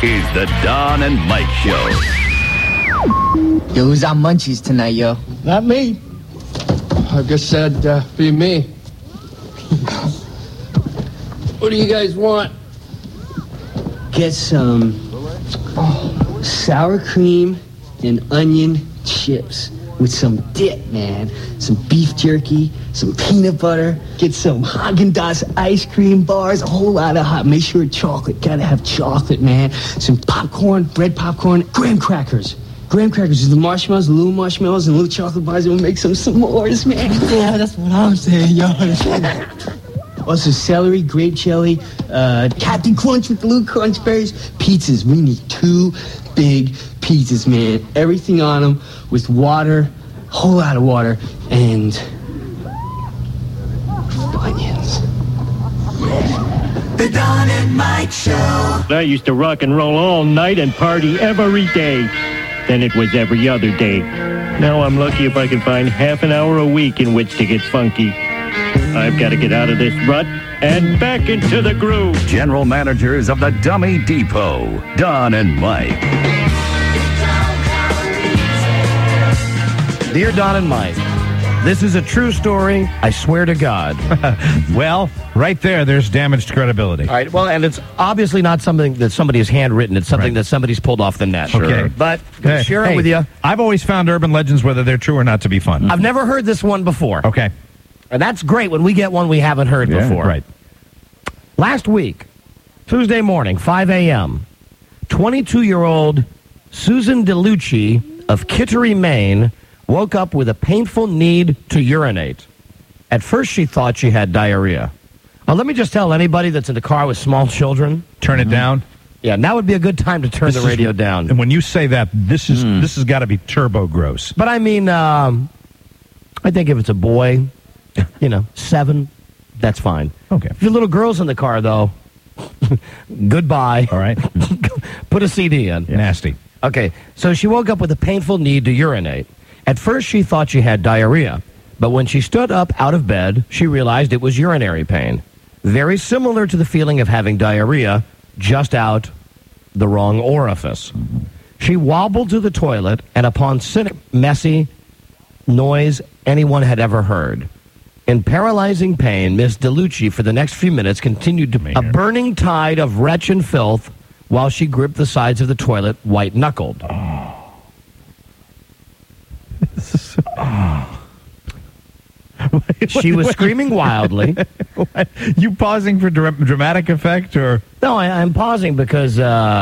is the Don and Mike Show. Yo, who's on munchies tonight, yo? Not me. I guess that'd be me. What do you guys want? Get some sour cream and onion chips with some dip, man. Some beef jerky, some peanut butter. Get some Haagen-Dazs ice cream bars, a whole lot of hot. Make sure chocolate. Gotta have chocolate, man. Some popcorn, bread popcorn, graham crackers. Graham crackers with the marshmallows, the little marshmallows, and little chocolate bars. We'll make some s'mores, man. Yeah, that's what I'm saying, yo. Also, celery, grape jelly, Captain Crunch with the little crunch berries. Pizzas. We need 2 big pizzas, man. Everything on them with water, a whole lot of water, and Funyuns. The Don and Mike Show. I used to rock and roll all night and party every day. Then it was every other day. Now I'm lucky if I can find half an hour a week in which to get funky. I've got to get out of this rut and back into the groove. General managers of the Dummy Depot, Don and Mike. Dear Don and Mike, this is a true story, I swear to God. Well, right there's damaged credibility. All right, well, and it's obviously not something that somebody has handwritten. It's something that somebody's pulled off the net. Okay. But share it with you. I've always found urban legends, whether they're true or not, to be fun. I've never heard this one before. Okay. And that's great when we get one we haven't heard before. Right. Last week, Tuesday morning, 5 a.m., 22-year-old Susan DeLucci of Kittery, Maine, woke up with a painful need to urinate. At first, she thought she had diarrhea. Now, let me just tell anybody that's in the car with small children, turn it down. Yeah, now would be a good time to turn the radio down. And when you say that, this has got to be turbo gross. But I mean, I think if it's a boy, 7, that's fine. Okay. If your little girl's in the car, though, goodbye. All right. Put a CD in. Nasty. Okay, so she woke up with a painful need to urinate. At first, she thought she had diarrhea, but when she stood up out of bed, she realized it was urinary pain. Very similar to the feeling of having diarrhea, just out the wrong orifice. She wobbled to the toilet, and upon sitting, messy noise anyone had ever heard. In paralyzing pain, Miss DeLucci, for the next few minutes, continued to a burning tide of retch and filth while she gripped the sides of the toilet white-knuckled. She was screaming wildly. You pausing for dramatic effect, or? No, I'm pausing because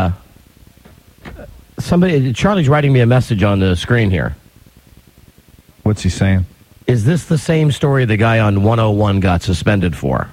Charlie's writing me a message on the screen here. What's he saying? Is this the same story the guy on 101 got suspended for?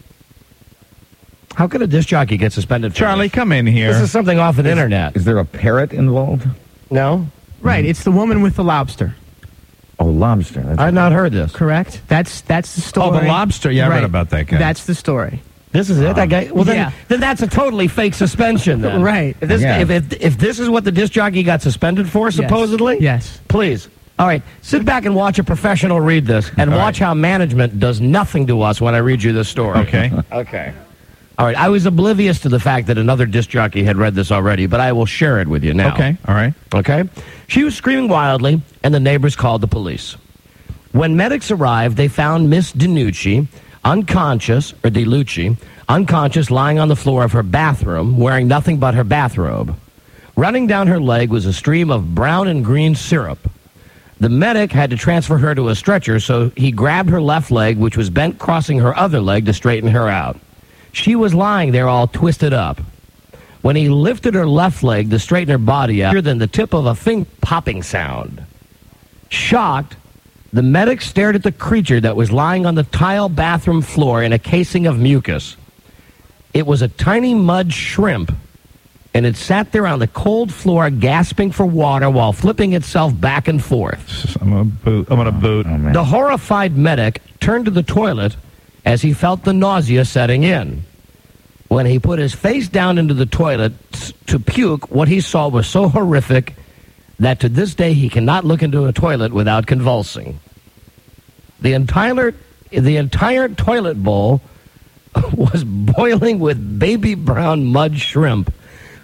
How could a disc jockey get suspended for Charlie, this? come in here. This is something off the internet. Is there a parrot involved? No? Right, it's the woman with the lobster. Oh, lobster. I've not heard this. Correct. That's the story. Oh, the lobster. Yeah, I read about that guy. That's the story. This is it? That guy? Well, Yeah. then that's a totally fake suspension, then. Right. If this is what the disc jockey got suspended for, supposedly? Yes. Please. All right, sit back and watch a professional read this, and watch how management does nothing to us when I read you this story. Okay. Okay. All right, I was oblivious to the fact that another disc jockey had read this already, but I will share it with you now. Okay, all right. Okay? She was screaming wildly, and the neighbors called the police. When medics arrived, they found Miss DeLucci unconscious, lying on the floor of her bathroom, wearing nothing but her bathrobe. Running down her leg was a stream of brown and green syrup. The medic had to transfer her to a stretcher, so he grabbed her left leg, which was bent crossing her other leg, to straighten her out. She was lying there all twisted up. When he lifted her left leg to straighten her body out, than the tip of a finger popping sound. Shocked, the medic stared at the creature that was lying on the tile bathroom floor in a casing of mucus. It was a tiny mud shrimp, and it sat there on the cold floor gasping for water while flipping itself back and forth. I'm gonna boot. Oh, The horrified medic turned to the toilet as he felt the nausea setting in. When he put his face down into the toilet to puke, what he saw was so horrific that to this day he cannot look into a toilet without convulsing. The entire toilet bowl was boiling with baby brown mud shrimp,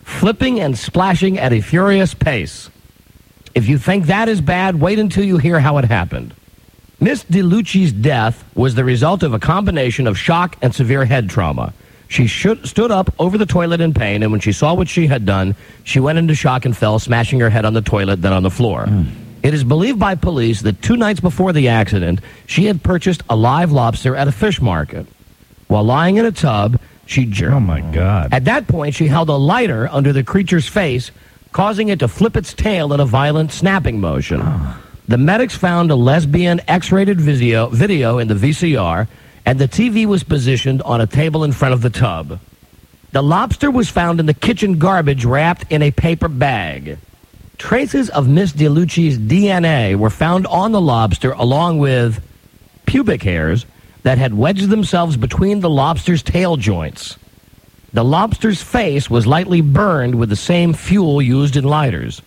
flipping and splashing at a furious pace. If you think that is bad, wait until you hear how it happened. Miss DeLucci's death was the result of a combination of shock and severe head trauma. She stood up over the toilet in pain, and when she saw what she had done, she went into shock and fell, smashing her head on the toilet, then on the floor. It is believed by police that 2 nights before the accident, she had purchased a live lobster at a fish market. While lying in a tub, she jerked. Oh, my God. At that point, she held a lighter under the creature's face, causing it to flip its tail in a violent snapping motion. The medics found a lesbian X-rated video in the VCR, and the TV was positioned on a table in front of the tub. The lobster was found in the kitchen garbage wrapped in a paper bag. Traces of Miss DeLucci's DNA were found on the lobster, along with pubic hairs that had wedged themselves between the lobster's tail joints. The lobster's face was lightly burned with the same fuel used in lighters.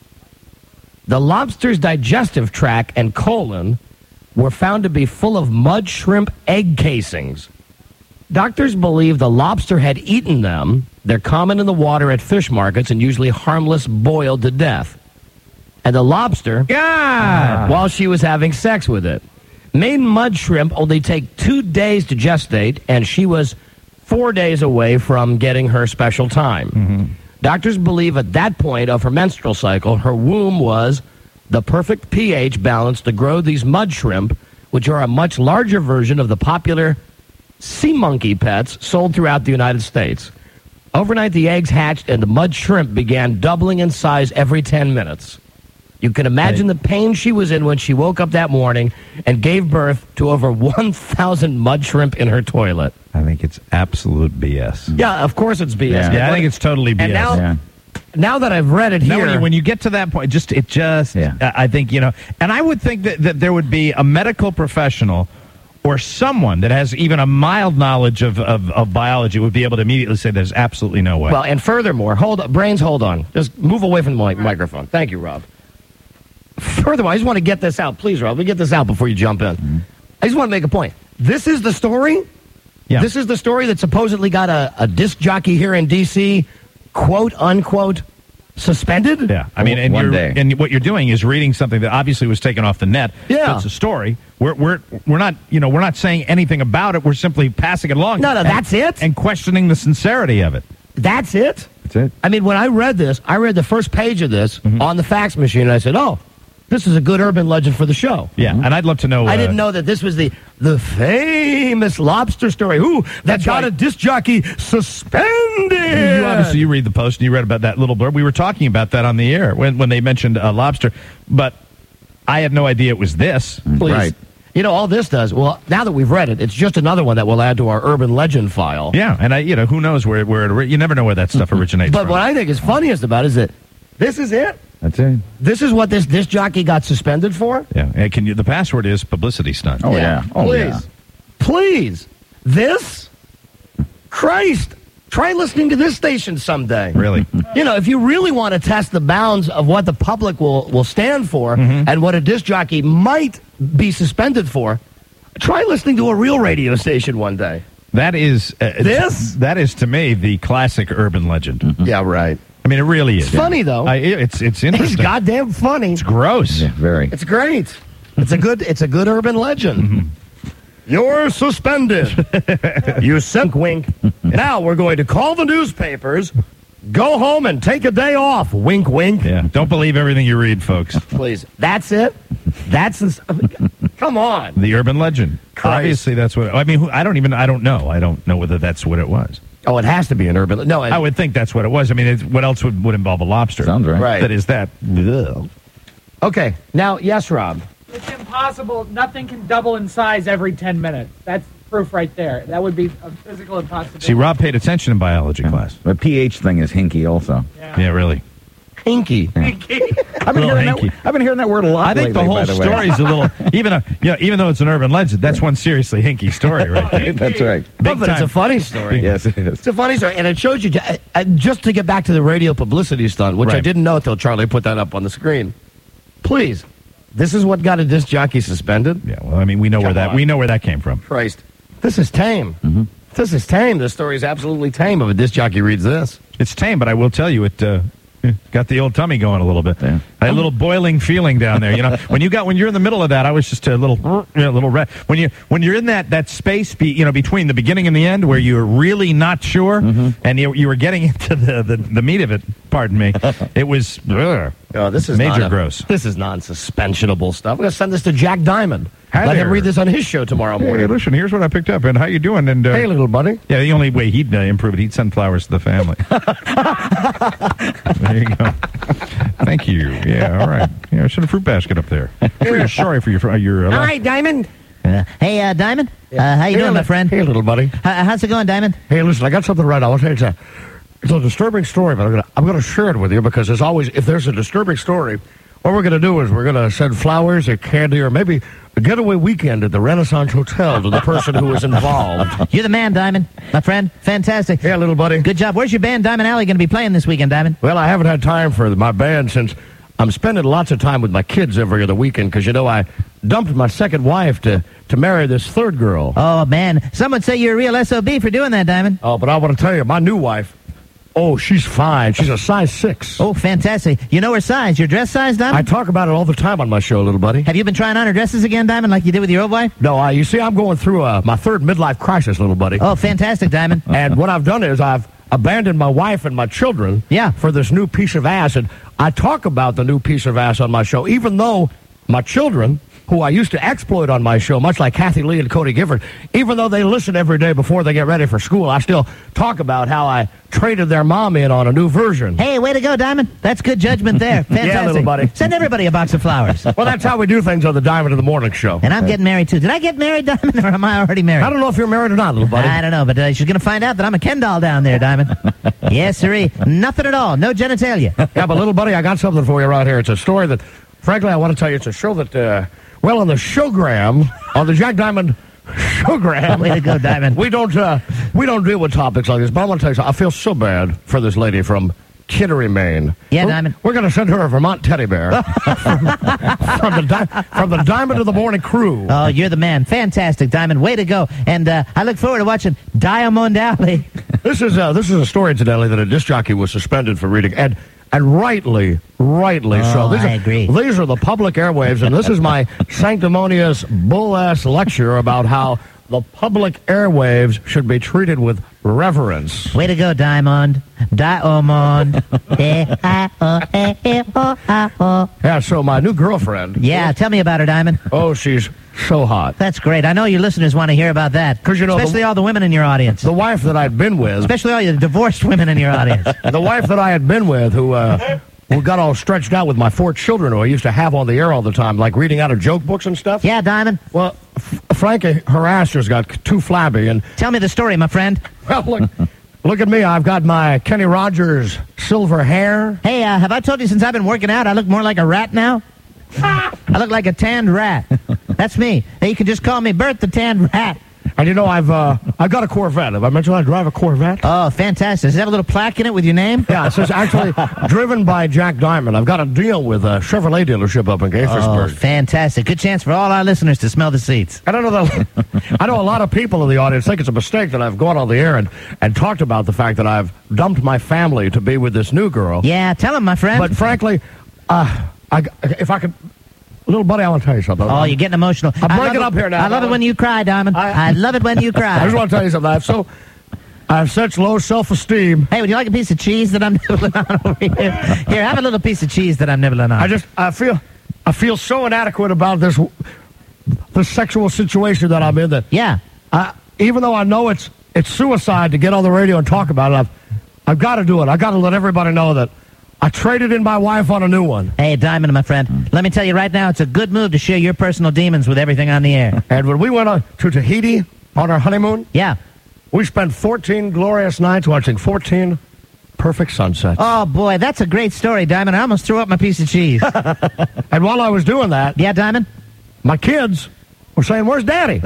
The lobster's digestive tract and colon were found to be full of mud shrimp egg casings. Doctors believe the lobster had eaten them. They're common in the water at fish markets and usually harmless, boiled to death. And the lobster, while she was having sex with it. Maine mud shrimp only take 2 days to gestate, and she was 4 days away from getting her special time. Doctors believe at that point of her menstrual cycle, her womb was the perfect pH balance to grow these mud shrimp, which are a much larger version of the popular sea monkey pets sold throughout the United States. Overnight, the eggs hatched, and the mud shrimp began doubling in size every 10 minutes. You can imagine the pain she was in when she woke up that morning and gave birth to over 1,000 mud shrimp in her toilet. I think it's absolute BS. Yeah, of course it's BS. Yeah, I think it's totally BS. And now that I've read it here... When you get to that point, I think, and I would think that there would be a medical professional or someone that has even a mild knowledge of biology would be able to immediately say there's absolutely no way. Well, and furthermore, hold on. Just move away from the microphone. Thank you, Rob. Furthermore, I just want to get this out. Please, Rob, let me get this out before you jump in. I just want to make a point. This is the story? Yeah. This is the story that supposedly got a disc jockey here in D.C., quote, unquote, suspended? Yeah. I mean, and what you're doing is reading something that obviously was taken off the net. Yeah. So it's a story. We're not saying anything about it. We're simply passing it along. No, that's it? And questioning the sincerity of it. That's it? That's it. I mean, when I read this, I read the first page of this on the fax machine, and I said, oh, this is a good urban legend for the show. Yeah, and I'd love to know... I didn't know that this was the famous lobster story. That got a disc jockey suspended. You read the Post, and you read about that little blurb. We were talking about that on the air when they mentioned lobster, but I had no idea it was this. Please. Right. All this does, well, now that we've read it, it's just another one that we'll add to our urban legend file. Yeah, and who knows where you never know where that stuff originates But from. what I think is funniest about it is that this is it. That's it. This is what this disc jockey got suspended for? Yeah, the password is publicity stunt. Oh, yeah. Oh, Please. yeah. Please. This? Christ. Try listening to this station someday. Really? If you really want to test the bounds of what the public will stand for and what a disc jockey might be suspended for, try listening to a real radio station one day. That is... This? That is, to me, the classic urban legend. Yeah, right. I mean, it really is. It's funny, though. It's interesting. It's goddamn funny. It's gross. Yeah, very. It's great. It's a good urban legend. You're suspended. You sunk wink. Now we're going to call the newspapers. Go home and take a day off. Wink, wink. Yeah. Don't believe everything you read, folks. Please. That's it? Come on. The urban legend. Christ. Obviously, that's what... I mean, I don't know. I don't know whether that's what it was. Oh, it has to be an urban... No, I would think that's what it was. I mean, what else would involve a lobster? Sounds right. Right. That is that. Ugh. Okay. Now, yes, Rob. It's impossible. Nothing can double in size every 10 minutes. That's proof right there. That would be a physical impossibility. See, Rob paid attention in biology class. The pH thing is hinky also. Yeah, really. Hinky. I've been hearing that word a lot I think lately, the whole by the way. story's a little... Even though it's an urban legend, that's one seriously hinky story right there. That's right. But it's time. a funny story. Yes, it is. It's a funny story, and it shows you, just to get back to the radio publicity stunt, which I Right. didn't know until Charlie put that up on the screen. Please, this is what got a disc jockey suspended? Yeah, well, I mean, we know where that came from. Christ. This is tame. This is tame. This story is absolutely tame if a disc jockey reads this. It's tame, but I will tell you, it got the old tummy going a little bit. Yeah. I had a little boiling feeling down there. You know, when you're in the middle of that, I was just a little red. When you're in that space, between the beginning and the end, where you're really not sure, and you were getting into the meat of it. Pardon me. It was This is major gross. This is non-suspensionable stuff. We're gonna send this to Jack Diamond. Hi Let there. him read this on his show tomorrow Hey, morning. listen, here's what I picked up, and how you doing? And Hey, little buddy. yeah, the only way he'd improve it, he'd send flowers to the family. There you go. Thank you. Yeah, all right. Yeah, send a fruit basket up there. Sorry for your All right, Diamond. Hey, Diamond. How you doing, my friend? Hey, little buddy. How's it going, Diamond? Hey, listen, I got something right. I want to tell you it's a disturbing story, but I'm gonna share it with you because there's always, if there's a disturbing story, what we're gonna do is we're gonna send flowers or candy or maybe a getaway weekend at the Renaissance Hotel to the person who was involved. You're the man, Diamond, my friend. Fantastic. Yeah, little buddy. Good job. Where's your band, Diamond Alley, going to be playing this weekend, Diamond? Well, I haven't had time for my band since I'm spending lots of time with my kids every other weekend because, I dumped my second wife to marry this third girl. Oh, man. Some would say you're a real SOB for doing that, Diamond. Oh, but I want to tell you, my new wife, she's fine. She's a size 6. Oh, fantastic. You know her size. Your dress size, I Diamond? talk about it all the time on my show, little buddy. Have you been trying on her dresses again, Diamond, like you did with your old wife? No, you see, I'm going through my third midlife crisis, little buddy. Oh, fantastic, Diamond. And what I've done is I've abandoned my wife and my children for this new piece of ass. And I talk about the new piece of ass on my show, even though my children, who I used to exploit on my show, much like Kathy Lee and Cody Gifford, even though they listen every day before they get ready for school, I still talk about how I traded their mom in on a new version. Hey, way to go, Diamond. That's good judgment there. Fantastic. Yeah, little buddy. Send everybody a box of flowers. Well, that's how we do things on the Diamond in the Morning show. And I'm getting married, too. Did I get married, Diamond, or am I already married? I don't know if you're married or not, little buddy. I don't know, but she's going to find out that I'm a Ken doll down there, Diamond. Yes, sirree. Nothing at all. No genitalia. Yeah, but little buddy, I got something for you right here. It's a story that, frankly, I want to tell you. It's a show that, on the showgram, on the Jack Diamond showgram. Way to go, Diamond. We don't deal with topics like this, but I want to tell you something. I feel so bad for this lady from Kittery, Maine. Yeah, Diamond. We're going to send her a Vermont teddy bear from the Diamond of the Morning crew. Oh, you're the man. Fantastic, Diamond. Way to go. And I look forward to watching Diamond Alley. This is a story, incidentally, that a disc jockey was suspended for reading, and rightly so. I agree. These are the public airwaves, and this is my sanctimonious bull-ass lecture about how the public airwaves should be treated with reverence. Way to go, Diamond. Diamond. Yeah, so my new girlfriend. Yeah, tell me about her, Diamond. Oh, she's so hot. That's great. I know your listeners want to hear about that. 'Cause, especially all the women in your audience. The wife that I'd been with. Especially all the divorced women in your audience. The wife that I had been with who got all stretched out with my 4 children who I used to have on the air all the time, like reading out of joke books and stuff. Yeah, Diamond. Well, Frankie, her ass just got too flabby. And tell me the story, my friend. Well, look at me. I've got my Kenny Rogers silver hair. Hey, have I told you since I've been working out, I look more like a rat now? I look like a tanned rat. That's me. Hey, you can just call me Bert the Tanned Rat. And I've got a Corvette. Have I mentioned I drive a Corvette? Oh, fantastic. Does it have a little plaque in it with your name? Yeah, it says actually driven by Jack Diamond. I've got a deal with a Chevrolet dealership up in Gaithersburg. Oh, fantastic. Good chance for all our listeners to smell the seats. I don't know that I know a lot of people in the audience think it's a mistake that I've gone on the air and talked about the fact that I've dumped my family to be with this new girl. Yeah, tell him, my friend. But frankly, if I could... Little buddy, I want to tell you something. Oh, you're getting emotional. I'm breaking up here now. I love it when you cry, Diamond. I love it when you cry. I just want to tell you something. I have such low self-esteem. Hey, would you like a piece of cheese that I'm nibbling on over here? Here, have a little piece of cheese that I'm nibbling on. I feel so inadequate about this sexual situation that I'm in that. Yeah. Even though I know it's suicide to get on the radio and talk about it, I've got to do it. I've got to let everybody know that I traded in my wife on a new one. Hey, Diamond, my friend, let me tell you right now, it's a good move to share your personal demons with everything on the air. And when we went to Tahiti on our honeymoon, yeah, we spent 14 glorious nights watching 14 perfect sunsets. Oh, boy, that's a great story, Diamond. I almost threw up my piece of cheese. And while I was doing that... Yeah, Diamond? My kids were saying, "Where's Daddy?"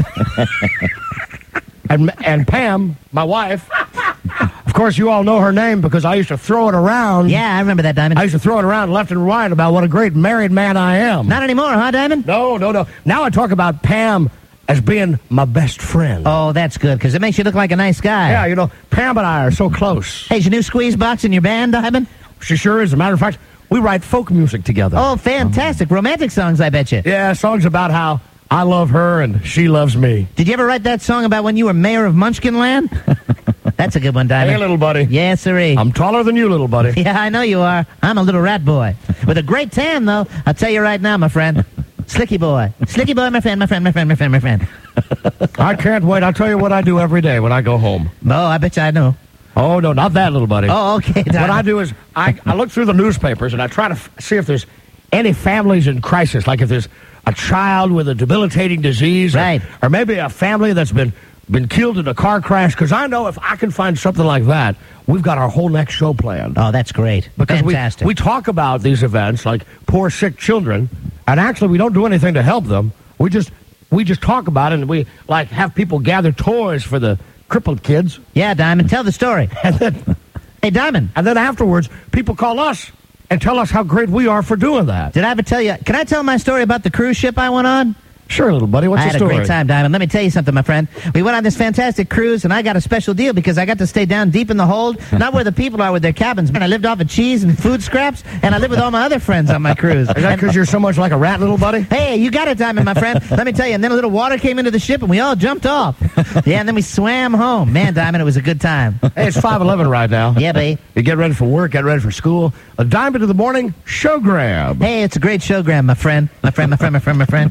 and Pam, my wife... Of course, you all know her name because I used to throw it around. Yeah, I remember that, Diamond. I used to throw it around left and right about what a great married man I am. Not anymore, huh, Diamond? No. Now I talk about Pam as being my best friend. Oh, that's good, because it makes you look like a nice guy. Yeah, you know, Pam and I are so close. Hey, is your new squeeze box in your band, Diamond? She sure is. As a matter of fact, we write folk music together. Oh, fantastic. Romantic songs, I bet you. Yeah, songs about how I love her and she loves me. Did you ever write that song about when you were mayor of Munchkinland? That's a good one, Diamond. Hey, little buddy. Yes, sirree. I'm taller than you, little buddy. Yeah, I know you are. I'm a little rat boy. With a great tan, though. I'll tell you right now, my friend. Slicky boy. Slicky boy, my friend, my friend, my friend, my friend, my friend. I can't wait. I'll tell you what I do every day when I go home. Oh, I bet you I know. Oh, no, not that, little buddy. Oh, okay, Diamond. What I do is I look through the newspapers and I try to see if there's any families in crisis, like if there's a child with a debilitating disease, right, or maybe a family that's been killed in a car crash, because I know if I can find something like that, we've got our whole next show planned. Oh, that's great. Because fantastic. we talk about these events like poor sick children, and actually we don't do anything to help them. We just talk about it, and we like have people gather toys for the crippled kids. Yeah, Diamond, tell the story. And then, hey, Diamond. And then afterwards, people call us and tell us how great we are for doing that. Did I ever tell you? Can I tell my story about the cruise ship I went on? Sure, little buddy. What's the story? I had a great time, Diamond. Let me tell you something, my friend. We went on this fantastic cruise, and I got a special deal because I got to stay down deep in the hold, not where the people are with their cabins. And I lived off of cheese and food scraps, and I lived with all my other friends on my cruise. Is that because you're so much like a rat, little buddy? Hey, you got it, Diamond, my friend. Let me tell you. And then a little water came into the ship, and we all jumped off. Yeah, and then we swam home. Man, Diamond, it was a good time. Hey, it's 5:11 right now. Yeah, babe. You get ready for work, get ready for school. A Diamond in the Morning showgram. Hey, it's a great showgram, my friend. My friend, my friend, my friend, my friend.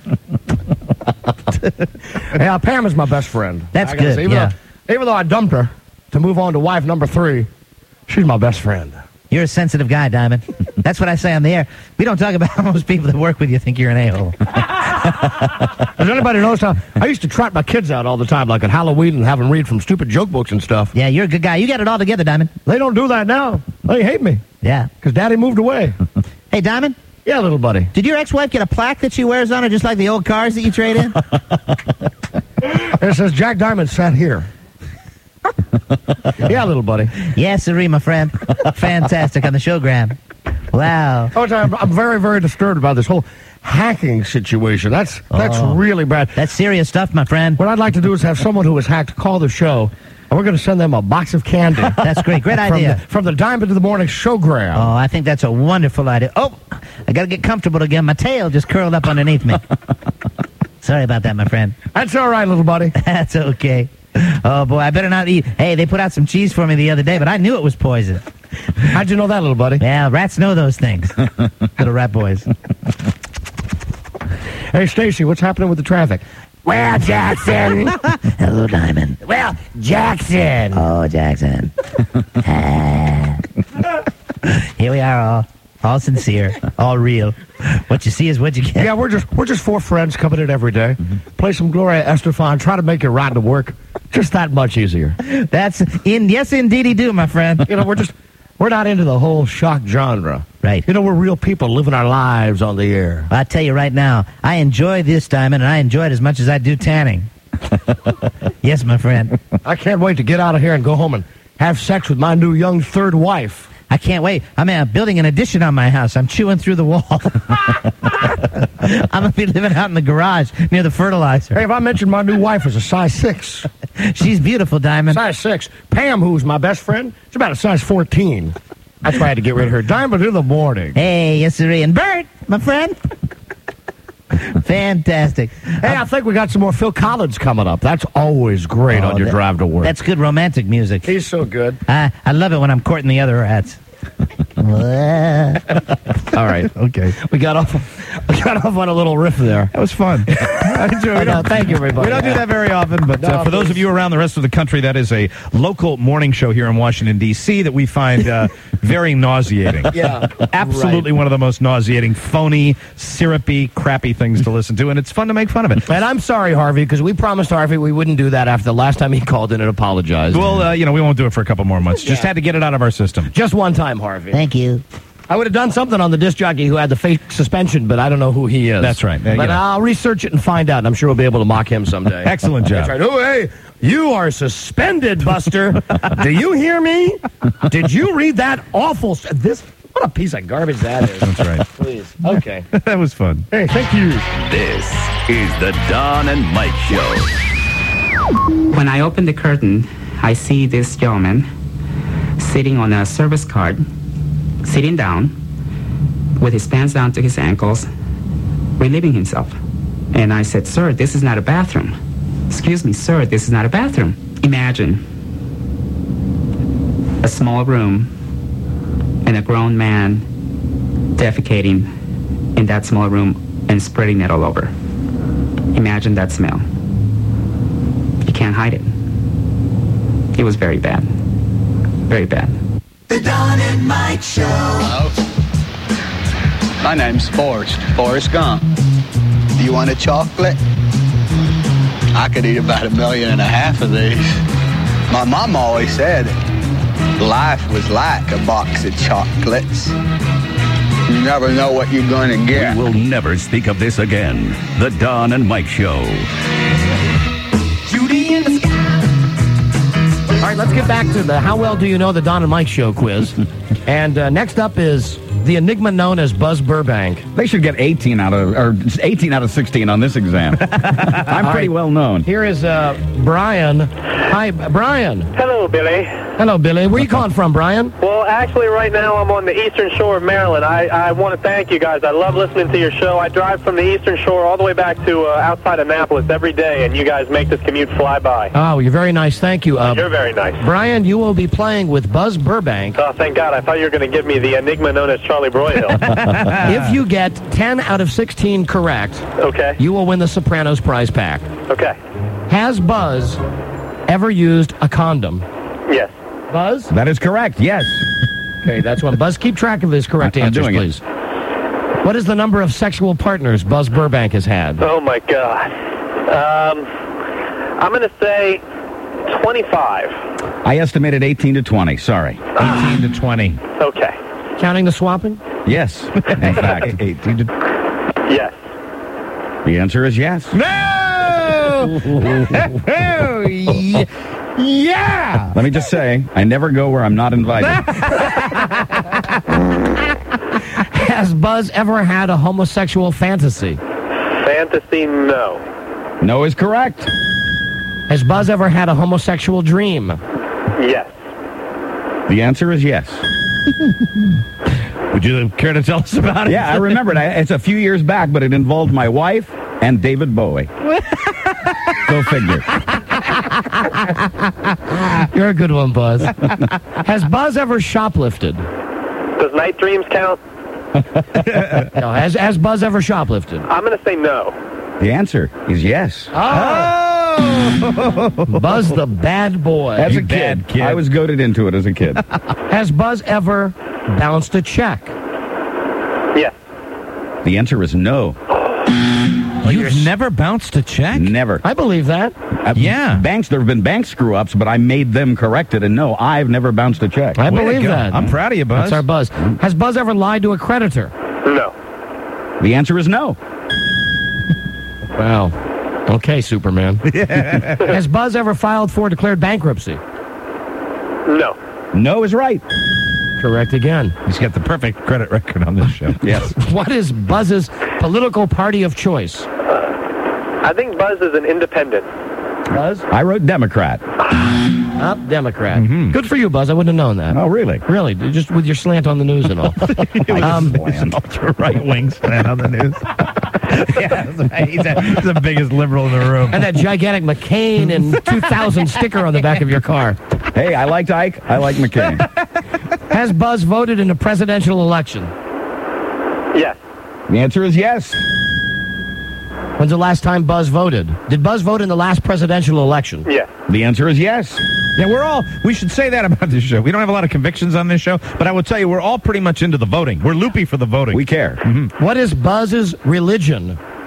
Yeah, Pam is my best friend. That's good, Even though I dumped her to move on to wife number 3, she's my best friend. You're a sensitive guy, Diamond. That's what I say on the air. We don't talk about how most people that work with you think you're an a-hole. Does anybody notice how I used to trot my kids out all the time, like at Halloween, and have them read from stupid joke books and stuff? Yeah, you're a good guy. You got it all together, Diamond. They don't do that now. They hate me. Yeah. Because Daddy moved away. Hey, Diamond? Yeah, little buddy. Did your ex-wife get a plaque that she wears on her just like the old cars that you trade in? It says Jack Diamond sat here. Yeah, little buddy. Yes, sirree, my friend. Fantastic on the showgram. Wow. Oh, I'm very, very disturbed about this whole hacking situation. That's really bad. That's serious stuff, my friend. What I'd like to do is have someone who was hacked call the show, and we're going to send them a box of candy. That's great. Great idea. From the Diamond in the Morning showgram. Oh, I think that's a wonderful idea. Oh, I got to get comfortable again. My tail just curled up underneath me. Sorry about that, my friend. That's all right, little buddy. That's okay. Oh, boy, I better not eat. Hey, they put out some cheese for me the other day, but I knew it was poison. How'd you know that, little buddy? Yeah, rats know those things. Little rat boys. Hey, Stacy, what's happening with the traffic? Well, Jackson. Hello, Diamond. Well, Jackson. Oh, Jackson. Here we are, all sincere, all real. What you see is what you get. Yeah, we're just 4 friends coming in every day. Play some Gloria Estefan, try to make your ride to work just that much easier. Yes, indeedy do, my friend. You know, we're not into the whole shock genre. Right. You know, we're real people living our lives on the air. I tell you right now, I enjoy this, Diamond, and I enjoy it as much as I do tanning. Yes, my friend. I can't wait to get out of here and go home and have sex with my new young 3rd wife. I can't wait. I'm building an addition on my house. I'm chewing through the wall. I'm going to be living out in the garage near the fertilizer. Hey, if I mentioned my new wife is a size 6. She's beautiful, Diamond. Size 6. Pam, who's my best friend, is about a size 14. That's why I had to get rid of her. Diamond in the Morning. Hey, yes, sirree. And Bert, my friend. Fantastic. Hey, I think we got some more Phil Collins coming up. That's always great on your drive to work. That's good romantic music. He's so good. I love it when I'm courting the other rats. All right, okay. We got off on a little riff there. That was fun. I enjoyed it. Thank you, everybody. We don't do that very often, but for those of you around the rest of the country, that is a local morning show here in Washington, D.C. that we find very nauseating. Yeah. Absolutely one of the most nauseating, phony, syrupy, crappy things to listen to, and it's fun to make fun of it. And I'm sorry, Harvey, because we promised Harvey we wouldn't do that after the last time he called in and apologized. Well, we won't do it for a couple more months. Just had to get it out of our system. Just one time, Harvey. Thank you. I would have done something on the disc jockey who had the fake suspension, but I don't know who he is. That's right. But I'll research it and find out, and I'm sure we'll be able to mock him someday. Excellent job. That's right. Oh, hey, you are suspended, Buster. Do you hear me? Did you read that awful... What a piece of garbage that is. That's right. Please. Okay. That was fun. Hey, thank you. This is the Don and Mike Show. When I open the curtain, I see this gentleman sitting on a service cart, sitting down with his pants down to his ankles, relieving himself. And I said, "Sir, this is not a bathroom." "Excuse me, sir, this is not a bathroom." Imagine a small room and a grown man defecating in that small room and spreading it all over. Imagine that smell. You can't hide it. It was very bad. Very bad. The Don and Mike Show. Hello. My name's Forrest Gump. Do you want a chocolate? I could eat about 1.5 million of these. My mom always said life was like a box of chocolates. You never know what you're going to get. We will never speak of this again. The Don and Mike Show. Judy in the sky. All right, let's get back to the How Well Do You Know the Don and Mike Show quiz. And next up is the enigma known as Buzz Burbank. They should get 18 out of 16 on this exam. I'm pretty well known. Here is Brian. Hi, Brian. Hello, Billy. Hello, Billy. Where are you calling from, Brian? Well, actually, right now I'm on the eastern shore of Maryland. I want to thank you guys. I love listening to your show. I drive from the eastern shore all the way back to outside Annapolis every day, and you guys make this commute fly by. Oh, you're very nice. Thank you. You're very nice. Brian, you will be playing with Buzz Burbank. Oh, thank God. I thought you were going to give me the enigma known as Charlie Broyhill. If you get 10 out of 16 correct, okay, you will win the Sopranos prize pack. Okay. Has Buzz ever used a condom? Yes. Buzz? That is correct, yes. Okay, that's one. Buzz, keep track of his correct I'm answers, doing please. What is the number of sexual partners Buzz Burbank has had? Oh, my God. I'm going to say 25. I estimated 18 to 20, sorry. 18 to 20. Okay. Counting the swapping? Yes, in fact. 18 to... Yes. The answer is yes. No! Yeah! Let me just say, I never go where I'm not invited. Has Buzz ever had a homosexual fantasy? Fantasy, no. No is correct. Has Buzz ever had a homosexual dream? Yes. The answer is yes. Would you care to tell us about it? Yeah, I remember it. It's a few years back, but it involved my wife and David Bowie. Go figure. You're a good one, Buzz. Has Buzz ever shoplifted? Does night dreams count? No. Has Buzz ever shoplifted? I'm going to say no. The answer is yes. Oh! Buzz the bad boy. As a kid, I was goaded into it as a kid. Has Buzz ever bounced a check? Yes. The answer is no. You've never bounced a check? Never. I believe that. Yeah. Banks, there have been bank screw-ups, but I made them correct it, and no, I've never bounced a check. I believe that. I'm proud of you, Buzz. That's our Buzz. Has Buzz ever lied to a creditor? No. The answer is no. Wow. Okay, Superman. Has Buzz ever filed for declared bankruptcy? No. No is right. Correct again. He's got the perfect credit record on this show. Yes. What is Buzz's political party of choice? I think Buzz is an independent. Buzz? I wrote Democrat. Up Democrat. Good for you, Buzz. I wouldn't have known that. Oh, really? Really, just with your slant on the news and all. Ultra-right-wing slant on the news. Yeah, he's the biggest liberal in the room. And that gigantic McCain and 2000 sticker on the back of your car. Hey, I liked Ike. I like McCain. Has Buzz voted in a presidential election? Yes. The answer is yes. When's the last time Buzz voted? Did Buzz vote in the last presidential election? Yes. The answer is yes. Yeah, we should say that about this show. We don't have a lot of convictions on this show, but I will tell you, we're all pretty much into the voting. We're loopy for the voting. We care. What is Buzz's religion?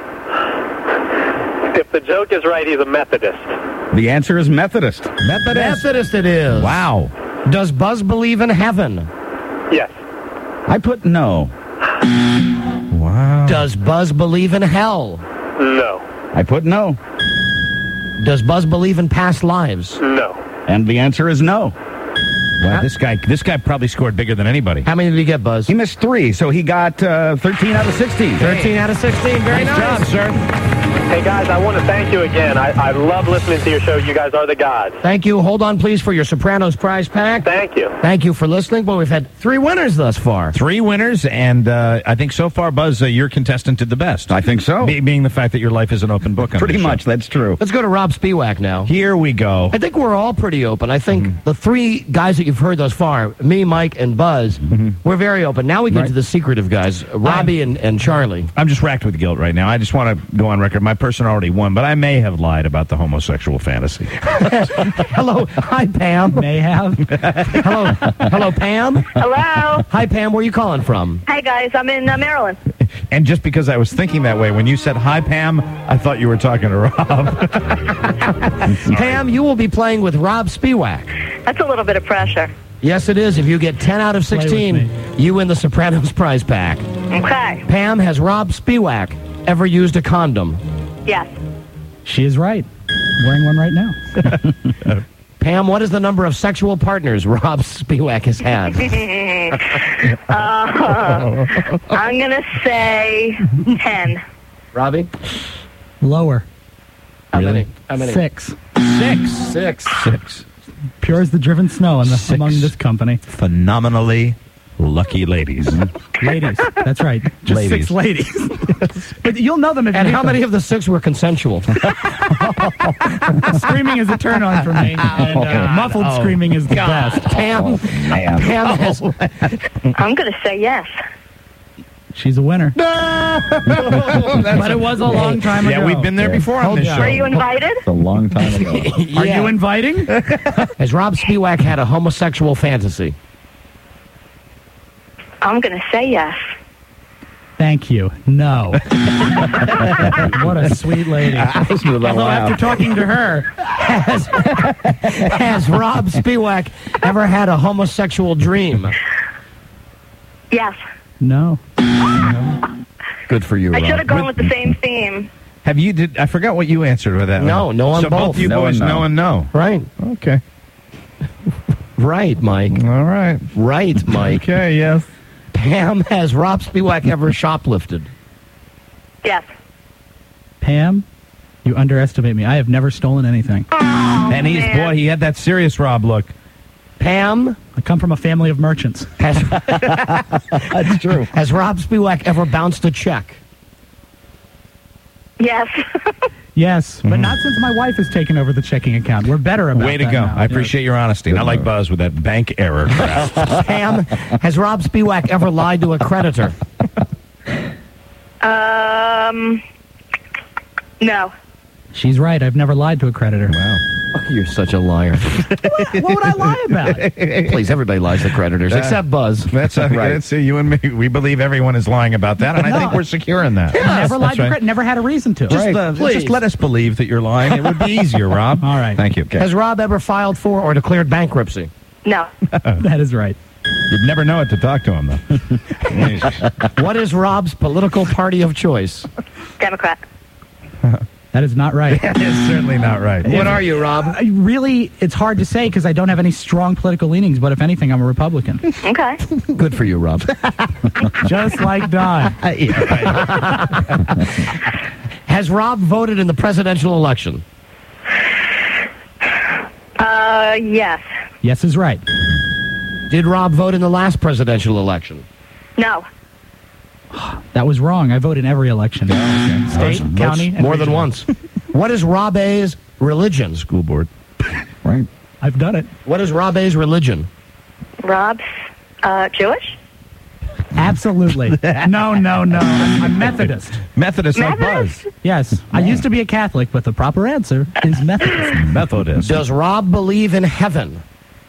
If the joke is right, he's a Methodist. The answer is Methodist. Methodist it is. Wow. Does Buzz believe in heaven? Yes. I put no. Wow. Does Buzz believe in hell? No. I put no. Does Buzz believe in past lives? No. And the answer is no. Wow, this guy probably scored bigger than anybody. How many did he get, Buzz? He missed 3, so he got 13 out of 16. 13 out of 16. Very nice. Job, sir. Hey, guys, I want to thank you again. I love listening to your show. You guys are the gods. Thank you. Hold on, please, for your Sopranos prize pack. Thank you. Thank you for listening. Well, we've had 3 winners thus far. 3 winners, and I think so far, Buzz, your contestant did the best. I think so. Being the fact that your life is an open book on Pretty this show. much, that's true. Let's go to Rob Spiewak now. Here we go. I think we're all pretty open. I think the 3 guys that you've heard thus far, me, Mike, and Buzz, we're very open. Now we get to the secretive guys, Robbie and Charlie. I'm just racked with guilt right now. I just want to go on record. My person already won, but I may have lied about the homosexual fantasy. Hello. Hi, Pam. May have. Hello, Pam. Hello. Hi, Pam. Where are you calling from? Hi, guys. I'm in Maryland. And just because I was thinking that way, when you said, hi, Pam, I thought you were talking to Rob. Pam, you will be playing with Rob Spiewak. That's a little bit of pressure. Yes, it is. If you get 10 out of 16, you win the Sopranos prize pack. Okay. Pam, has Rob Spiewak ever used a condom? Yes. She is right. Wearing one right now. Pam, what is the number of sexual partners Rob Spiewak has had? I'm going to say 10. Robbie? Lower. How many? 6. 6. Pure as the driven snow among this company. Phenomenally lucky ladies. Ladies. That's right. Just Ladies. 6 ladies. But you'll know them if And you how meet many them. of the 6 were consensual? Screaming is a turn on for me. And muffled screaming is the best. Pam has... I'm going to say yes. She's a winner. But it was a long time ago. Yeah, we've been there before on this show. Are you invited? It's a long time ago. Are you inviting? Has Rob Spiewak had a homosexual fantasy? I'm going to say yes. Thank you. No. What a sweet lady. Although after talking to her, Has Rob Spiewak ever had a homosexual dream? Yes. no. Good for you, I Rob. should have gone with the same theme. Have you? I forgot what you answered with that. No, one. no on so both. you No boys, and no. no and no. Right. Okay. Right, Mike. All right. Right, Mike. Okay. Yes. Pam, has Rob Spiewak ever shoplifted? Yes. Pam, you underestimate me. I have never stolen anything. And he had that serious Rob look. Pam, I come from a family of merchants. That's true. Has Rob Spiewak ever bounced a check? Yes. Yes, but not since my wife has taken over the checking account. We're better about Way to that go. now. I appreciate your honesty. And I like Buzz with that bank error crap. Pam, has Rob Spiewak ever lied to a creditor? No. She's right. I've never lied to a creditor. Wow. You're such a liar. What would I lie about? Please, everybody lies to creditors, except Buzz. That's right. That's you and me. We believe everyone is lying about that, and I think we're secure in that. Never lied That's to right. credit. Never had a reason to. Just let us believe that you're lying. It would be easier, Rob. All right. Thank you. Has Rob ever filed for or declared bankruptcy? No. That is right. You'd never know it to talk to him, though. What is Rob's political party of choice? Democrat. That is not right. It's certainly not right. What are you, Rob? Really, it's hard to say because I don't have any strong political leanings, but if anything, I'm a Republican. Okay. Good for you, Rob. Just like Don. Has Rob voted in the presidential election? Yes. Yes is right. Did Rob vote in the last presidential election? No. That was wrong. I vote in every election. State, county, and more than regional. once. What is Rob A's religion? School board. Right. I've done it. What is Rob A's religion? Rob's Jewish? Absolutely. No. I'm Methodist. Methodist like Buzz. Yes. I used to be a Catholic, but the proper answer is Methodist. Methodist. Does Rob believe in heaven?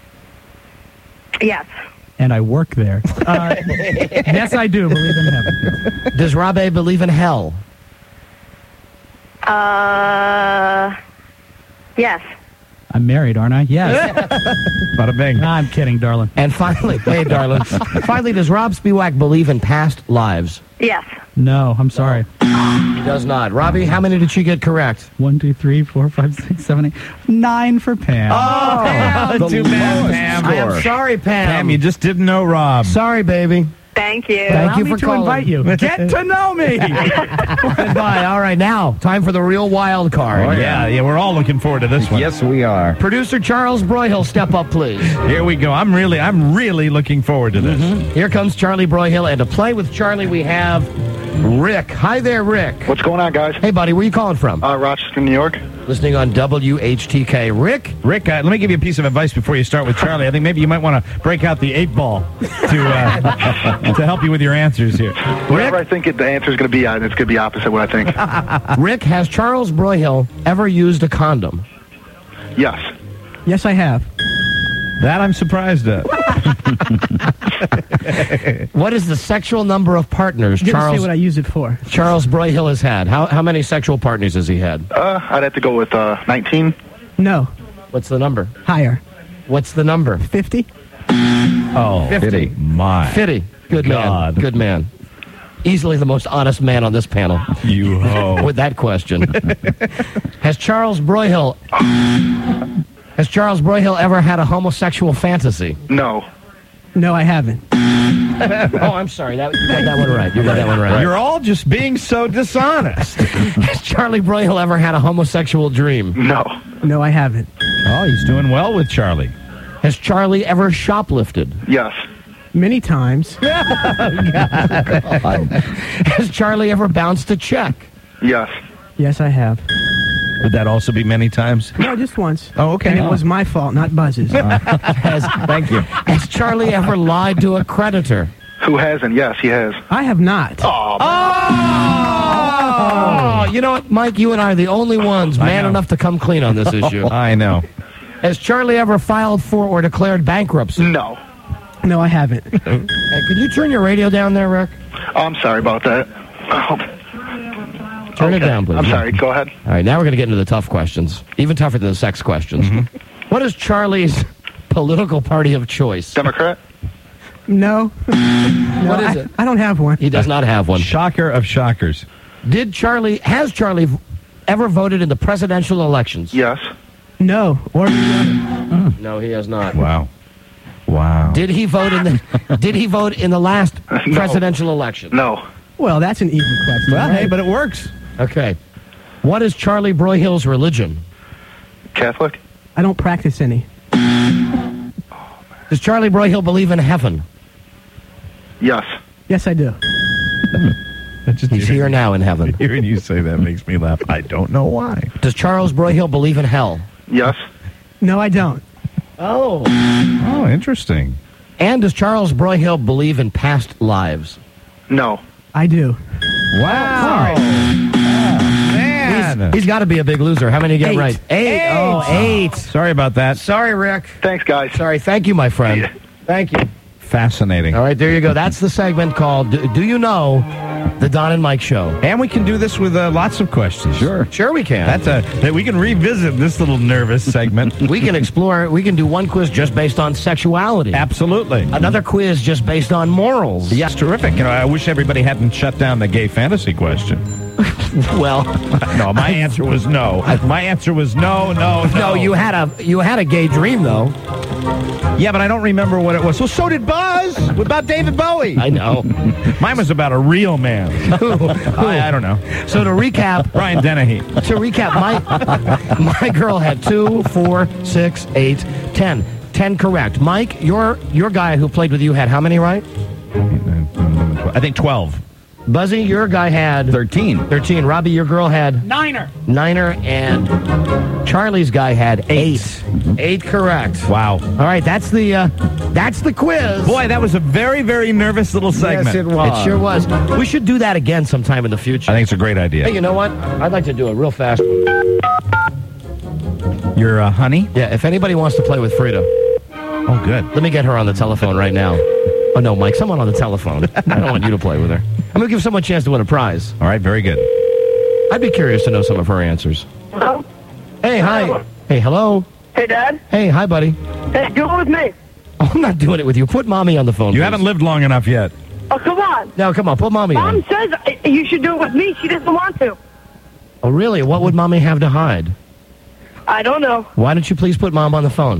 Yes. And I work there. Yes, I do believe in heaven. Does Rob A believe in hell? Yes. I'm married, aren't I? Yes. Bada bing. Nah, I'm kidding, darling. And finally, hey, darling. Finally, does Rob Spiewak believe in past lives? Yes. No, I'm sorry. He does not. Robbie, how many did she get correct? 1, 2, 3, 4, 5, 6, 7, 8, 9 for Pam. Oh, too bad, Pam. I am sorry, Pam. Pam, you just didn't know Rob. Sorry, baby. Thank you. Thank Allow you me for to calling. invite you. Get to know me. Goodbye. All right, now, time for the real wild card. Oh, yeah, we're all looking forward to this one. Yes, we are. Producer Charles Broyhill, step up, please. Here we go. I'm really looking forward to this. Here comes Charlie Broyhill, and to play with Charlie, we have Rick. Hi there, Rick. What's going on, guys? Hey, buddy, where you calling from? Rochester, New York. Listening on WHTK. Rick, let me give you a piece of advice before you start with Charlie. I think maybe you might want to break out the 8-ball to help you with your answers here. Whatever I think the answer is going to be, it's going to be opposite what I think. Rick, has Charles Broyhill ever used a condom? Yes. Yes, I have. That I'm surprised at. What is the sexual number of partners Didn't say what I use it for. Charles Broyhill has had? How many sexual partners has he had? I'd have to go with 19. No. What's the number? Higher. What's the number? 50. Oh, 50. My. 50. Good God. man. Good man. Easily the most honest man on this panel. You ho. With that question. Has Charles Broyhill ever had a homosexual fantasy? No. No, I haven't. Oh, I'm sorry. You got that one right. You got that one right. You're all just being so dishonest. Has Charlie Broyhill ever had a homosexual dream? No. No, I haven't. Oh, he's doing well with Charlie. Has Charlie ever shoplifted? Yes. Many times. Has Charlie ever bounced a check? Yes. Yes, I have. Would that also be many times? No, just once. Oh, okay. And it was my fault, not Buzz's. Thank you. Has Charlie ever lied to a creditor? Who hasn't? Yes, he has. I have not. Oh, you know what, Mike? You and I are the only ones man enough to come clean on this issue. I know. Has Charlie ever filed for or declared bankruptcy? No. No, I haven't. Hey, could you turn your radio down there, Rick? Oh, I'm sorry about that. Turn it down, please. I'm sorry. Go ahead. All right, now we're going to get into the tough questions. Even tougher than the sex questions. What is Charlie's political party of choice? Democrat? No. What is it? I don't have one. He does not have one. Shocker of shockers. Has Charlie ever voted in the presidential elections? Yes. No. Or No, he has not. Wow. Did he vote in the last presidential election? No. Well, that's an easy question. Well, right? hey, but it works. Okay. What is Charlie Broyhill's religion? Catholic? I don't practice any. Does Charlie Broyhill believe in heaven? Yes. Yes, I do. He's here now in heaven. Hearing you say that makes me laugh. I don't know why. Does Charles Broyhill believe in hell? Yes. No, I don't. Oh. Oh, interesting. And does Charles Broyhill believe in past lives? No. I do. Wow. Man. He's got to be a big loser. How many did you get right? 8. Oh, 8. Sorry about that. Sorry, Rick. Thanks, guys. Sorry. Thank you, my friend. Thank you. Fascinating. All right, there you go. That's the segment called Do You Know? The Don and Mike Show. And we can do this with lots of questions. Sure we can. That we can revisit this little nervous segment. We can explore. We can do one quiz just based on sexuality. Absolutely. Another quiz just based on morals. Yes, terrific. You know, I wish everybody hadn't shut down the gay fantasy question. Well, no, my answer was no. My answer was no. No, you had a gay dream though. Yeah, but I don't remember what it was. Well, so did Buzz about David Bowie. I know. Mine was about a real man. I don't know. So to recap, Brian Dennehy. To recap, my girl had 2, 4, 6, 8, 10. 10 correct. Mike, your guy who played with you had how many right? I think 12. Buzzy, your guy had 13. 13. Robbie, your girl had 9er. 9er, and Charlie's guy had 8. 8 correct. Wow. All right, that's the quiz. Boy, that was a very, very nervous little segment. Yes, it was. It sure was. We should do that again sometime in the future. I think it's a great idea. Hey, you know what? I'd like to do a real fast one. Your honey? Yeah, if anybody wants to play with Frida. Oh, good. Let me get her on the telephone right now. Oh, no, Mike, someone on the telephone. I don't want you to play with her. I'm going to give someone a chance to win a prize. All right, very good. I'd be curious to know some of her answers. Hello? Hey, hi. Hey, hello. Hey, Dad. Hey, hi, buddy. Hey, do it with me. Oh, I'm not doing it with you. Put Mommy on the phone. You please. haven't lived long enough yet. Oh, come on. No, come on. Put Mommy Mom on. says you should do it with me. She doesn't want to. Oh, really? What would Mommy have to hide? I don't know. Why don't you please put Mom on the phone?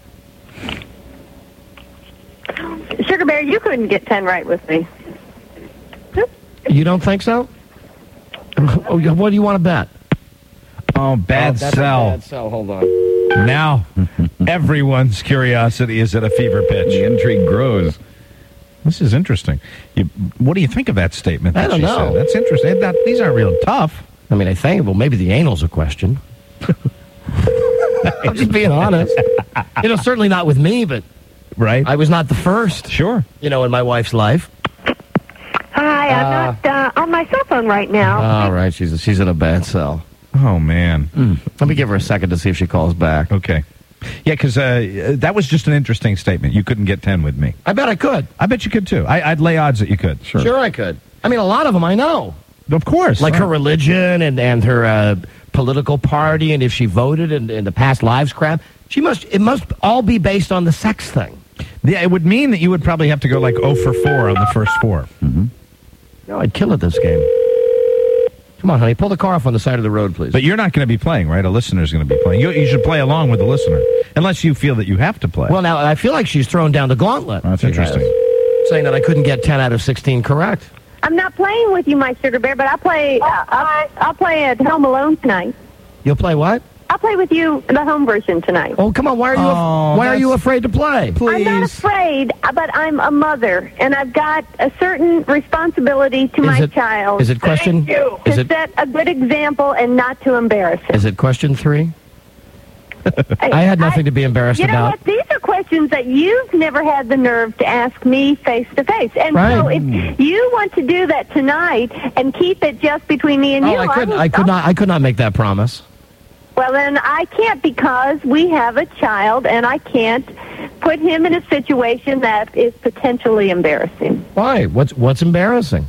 Sugar Bear, you couldn't get 10 right with me. You don't think so? Oh, what do you want to bet? Oh, bad that's sell. A bad sell. Hold on. Now, everyone's curiosity is at a fever pitch. The intrigue grows. This is interesting. What do you think of that statement that I don't she know. said? That's interesting. These aren't real tough. I mean, I think, well, maybe the anal's a question. I'm just being honest. You know, certainly not with me, but right. I was not the first. Sure. You know, in my wife's life. Hi, I'm not on my cell phone right now. All right, she's in a bad cell. Oh, man. Let me give her a second to see if she calls back. Okay. Yeah, because that was just an interesting statement. You couldn't get 10 with me. I bet I could. I bet you could, too. I'd lay odds that you could. Sure I could. I mean, a lot of them I know. Of course. Like her religion and her political party, and if she voted in the past lives crap. It must all be based on the sex thing. Yeah, it would mean that you would probably have to go like 0 for 4 on the first 4. Mm-hmm. No, I'd kill at this game. Come on, honey, pull the car off on the side of the road, please. But you're not going to be playing, right? A listener's going to be playing. You should play along with the listener, unless you feel that you have to play. Well, now, I feel like she's thrown down the gauntlet. That's interesting. Saying that I couldn't get 10 out of 16 correct. I'm not playing with you, my Sugar Bear, but I'll play at Home Alone tonight. You'll play what? I'll play with you the home version tonight. Oh, come on. Why are you afraid to play? I'm not afraid, but I'm a mother, and I've got a certain responsibility to my child. Is it question? To set a good example and not to embarrass him. Is it question 3? I had nothing to be embarrassed You know about. what? These are questions that you've never had the nerve to ask me face to face. And so if you want to do that tonight and keep it just between me and you, I could not make that promise. Well, then I can't, because we have a child, and I can't put him in a situation that is potentially embarrassing. Why? What's embarrassing?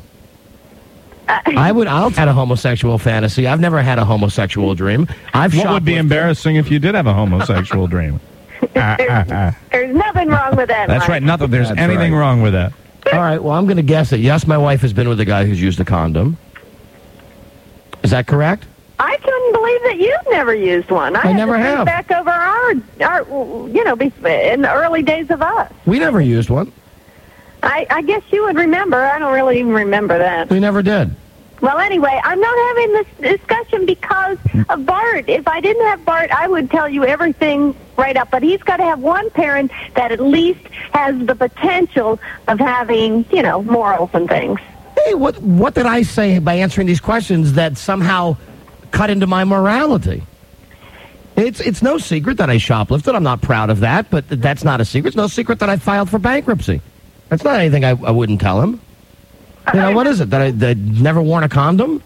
I'll had a homosexual fantasy. I've never had a homosexual dream. What would be embarrassing if you did have a homosexual dream? There's nothing wrong with that. That's Mike. right. Nothing. There's anything wrong with that. All right. Well, I'm going to guess that yes, my wife has been with a guy who's used a condom. Is that correct? I couldn't believe that you've never used one. I never had to have. think back over our in the early days of us. We never used one. I guess you would remember. I don't really even remember that. We never did. Well, anyway, I'm not having this discussion because of Bart. If I didn't have Bart, I would tell you everything right up. But he's got to have one parent that at least has the potential of having, morals and things. Hey, what did I say by answering these questions that somehow cut into my morality? It's no secret that I shoplifted. I'm not proud of that, but that's not a secret. It's no secret that I filed for bankruptcy. That's not anything I wouldn't tell him. What is it? That I never worn a condom?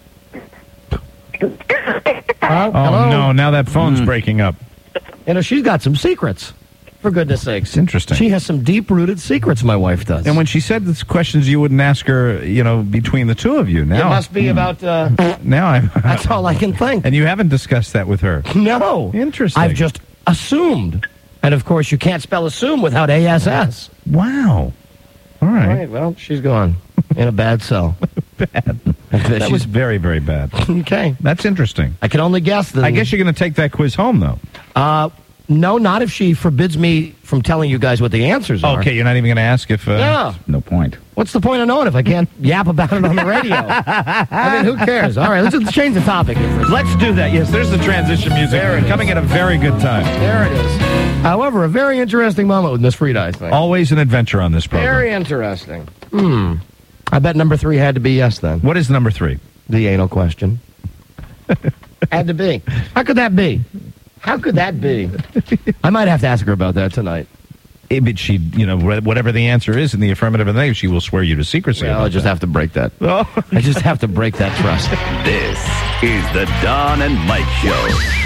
Oh, no. Now that phone's breaking up. She's got some secrets. For goodness sakes. It's interesting. She has some deep-rooted secrets, my wife does. And when she said these questions you wouldn't ask her, between the two of you. Now it must be about... now I'm... That's all I can think. And you haven't discussed that with her? No. Interesting. I've just assumed. And, of course, you can't spell assume without ASS. Wow. All right. Well, she's gone. In a bad cell. Bad. That was very, very bad. Okay. That's interesting. I can only guess that... I guess you're going to take that quiz home, though. No, not if she forbids me from telling you guys what the answers are. Okay, you're not even going to ask if... Yeah. No point. What's the point of knowing if I can't yap about it on the radio? I mean, who cares? All right, let's change the topic. Let's do that. Yes, there's the transition music. There it is. Coming at a very good time. There it is. However, a very interesting moment with Miss Frieda, I think. Always an adventure on this program. Very interesting. I bet number 3 had to be yes, then. What is number 3? The anal question. Had to be. How could that be? How could that be? I might have to ask her about that tonight. But she, whatever the answer is in the affirmative and negative, she will swear you to secrecy. Well, I just have to break that. I just have to break that trust. This is the Don and Mike Show.